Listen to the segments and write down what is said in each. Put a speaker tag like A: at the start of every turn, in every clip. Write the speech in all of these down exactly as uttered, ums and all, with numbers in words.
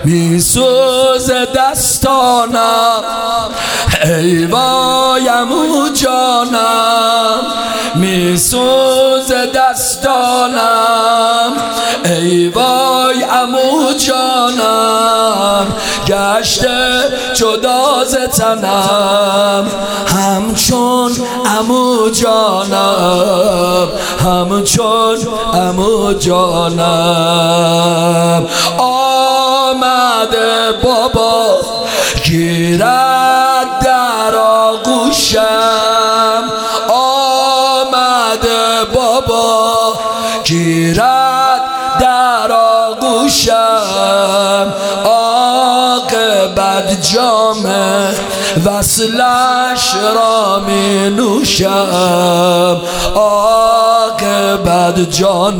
A: میسوز دستانم ای وای عمو جانم، میسوز دستانم ای وای عمو جانم، گشته جدا ز تنم همچون عمو جانم، همچون عمو جانم. آمده بابا گیرد در آغوشم، آمده بابا گیرد در آغوشم، عاقبت جام وصلش را می نوشم، عاقبت جان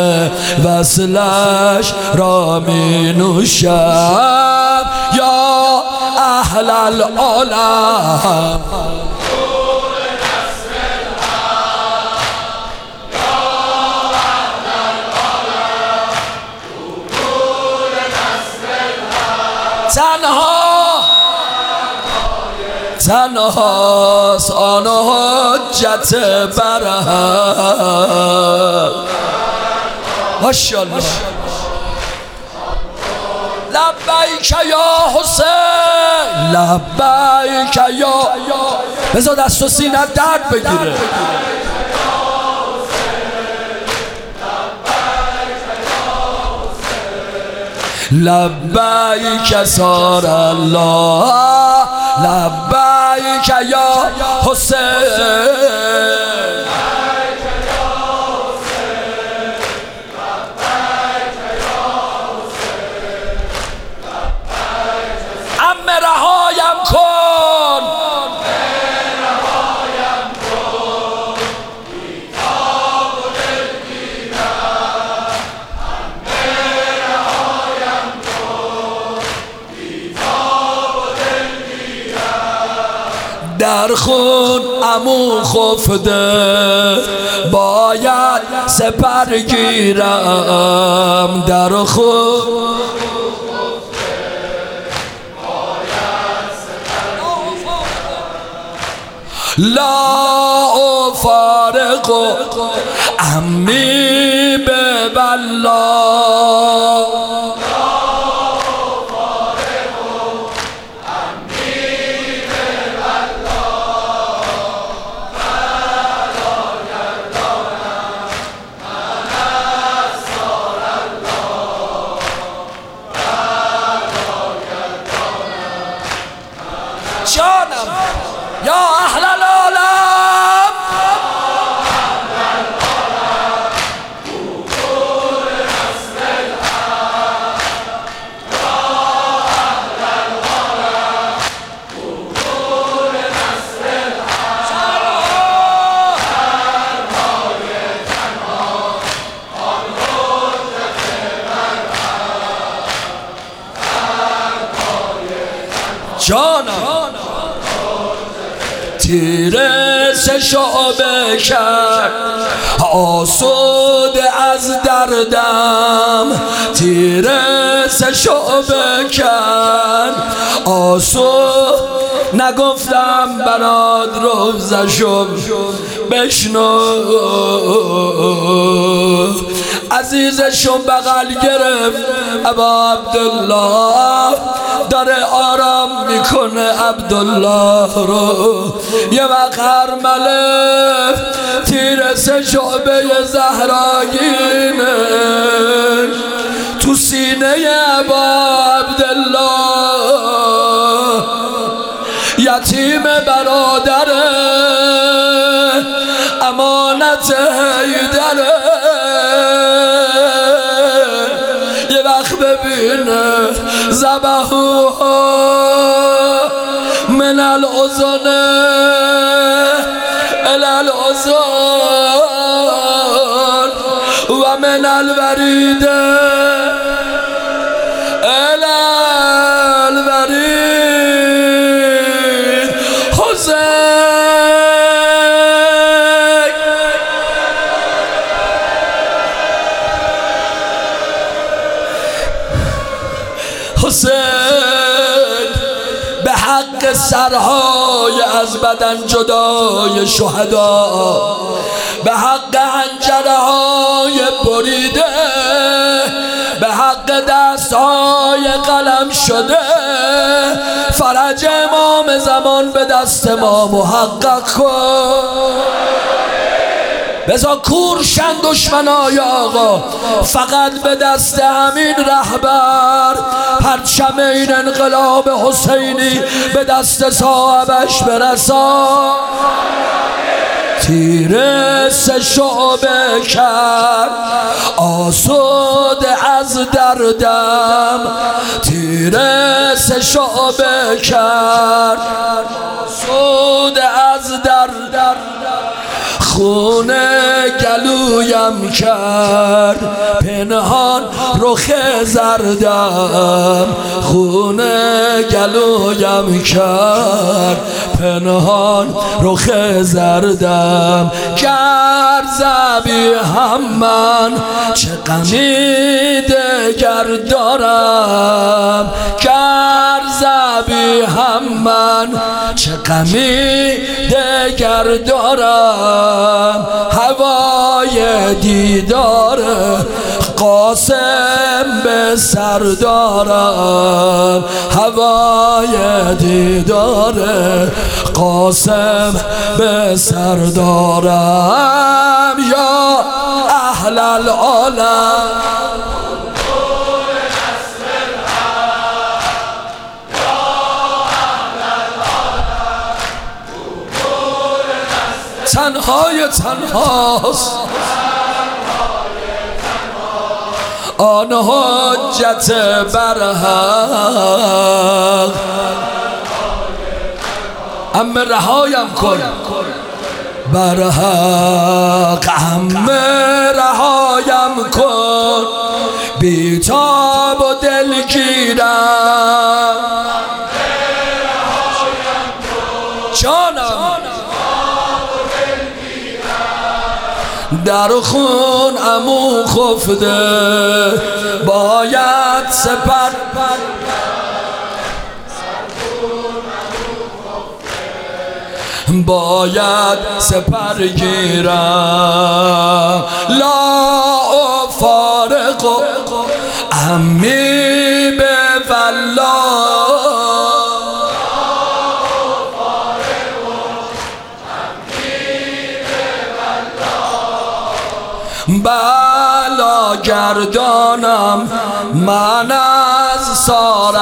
A: وصلش را می نوشم. یا اهل العالم تنها تنهاست آن حجت برهم. ماشاءالله. لبیک یا حسین، لبیک یا بذار دست و سینه درد بگیره. لبیک سار الله، لبیک یا حسین، عمه رهایم کن، در خون عمو خفته باید سپر گیرم، در خون لا افارق عمی به والله، جانم یا اهل العالم، جانم تیره سه شعبه کرد آسوده از دردم، تیره سه شعبه کرد آسود نگفتم برات روزشم بشنو، عزیزشو بغل گرفت ابا عبدالله، داره آرام میکنه عبدالله رو. یه وقت هرمله تیر سه شعبه زهراگینه تو سینه ابا عبدالله، یتیم برادره امانت حیدره، یه وقت ببینه ذبحوها من الاذن الى الاذن و من الورید الى الورید. حسین حسین به حق سرهای از بدن جدای شهدا، به حق حنجره های بریده، به حق دستهای قلم شده، فرج امام زمان به دست ما محقق کن. بزا کورشن دشمنای آقا، فقط به دست همین رهبر پرچم این انقلاب حسینی به دست صاحبش برسان. تیر سه شعبه کرد آسود از دردم، تیر سه شعبه کرد آسود از دردم، خون گلویم کرد پنهان رخ زردم، خون گلویم کرد پنهان رخ زردم. گر زبی هم من چه غمی دگر دارم، گر زبی هم من چه غمی دگر دارم. هوای دیدار قاسم به سر دارم، هوای دیدار قاسم به سر دارم. یا اهل العالم تنهای تنهاست آن حجت برحق. امه رهایم کن برحق، امه رهایم کن بیتاب و دلگیرم. جانم در خون عمو خفته باید سپر، باید سپر گیرم. لا فارق عمی به والله، بلا گردانم من از سار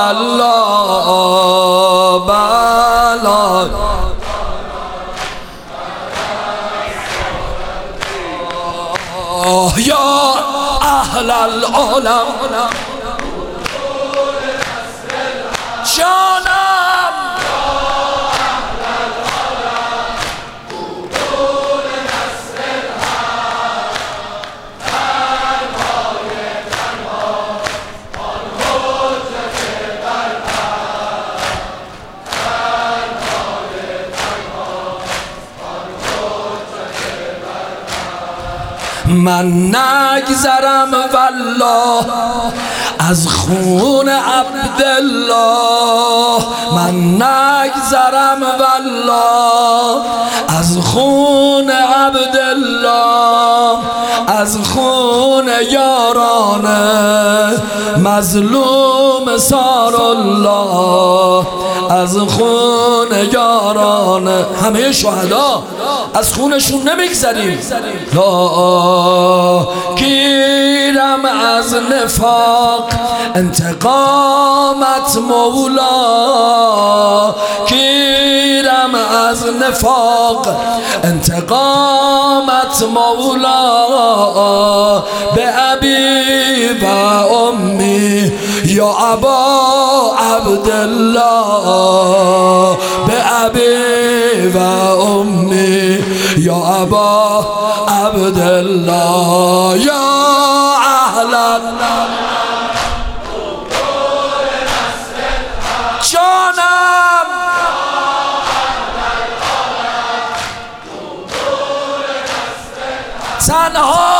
A: الله، بلا یا اهل العالم جانم من نگذرم والله از خون عبدالله، من نگذرم والله از خون عبدالله، از خون یاران مظلوم سار الله، از خون یاران همه شهدا از خونشون نمیگذریم. لا گیرم از نفاق انتقامت مولا، گیرم از نفاق انتقامت مولا. به ابی و امی یا ابا عبدالله، به ابی و امی یا ابا عبدالله. یا اهلا جانم تنها